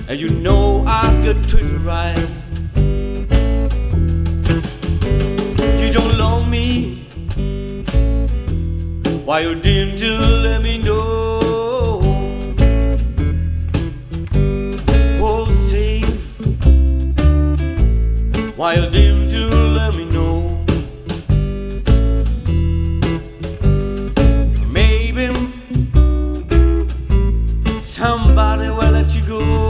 and you know I could treat it right. You don't love me, why you didn't you let me know? Oh, say, why you didn't